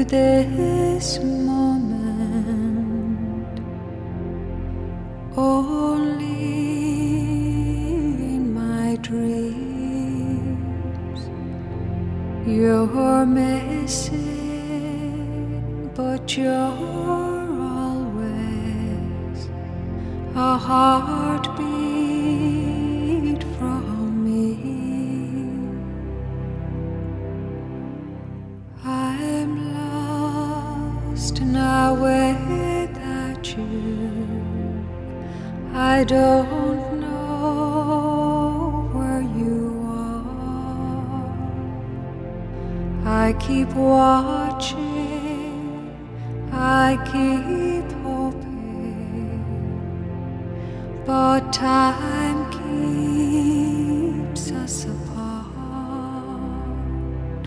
this moment, only in my dreams. You're missing, but you're always a heartbeat from me. I'm lost now without you. I don't know where you are. I keep watching, I keep hoping, but time keeps us apart.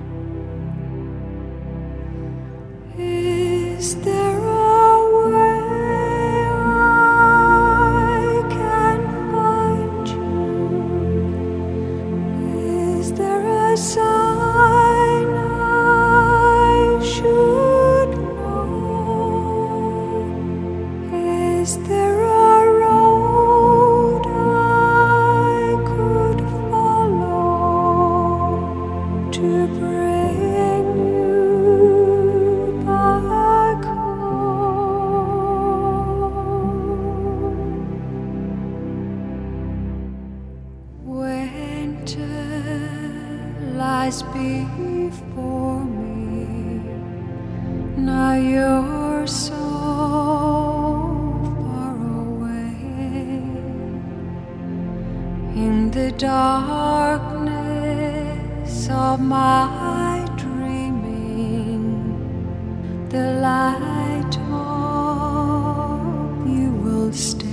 Is there a way I can find you? Is there a sign I should know? Is there a road I could follow to bring you back home? Winter lies before me. Now you're so far away. In the darkness of my dreaming, the light of you will stay.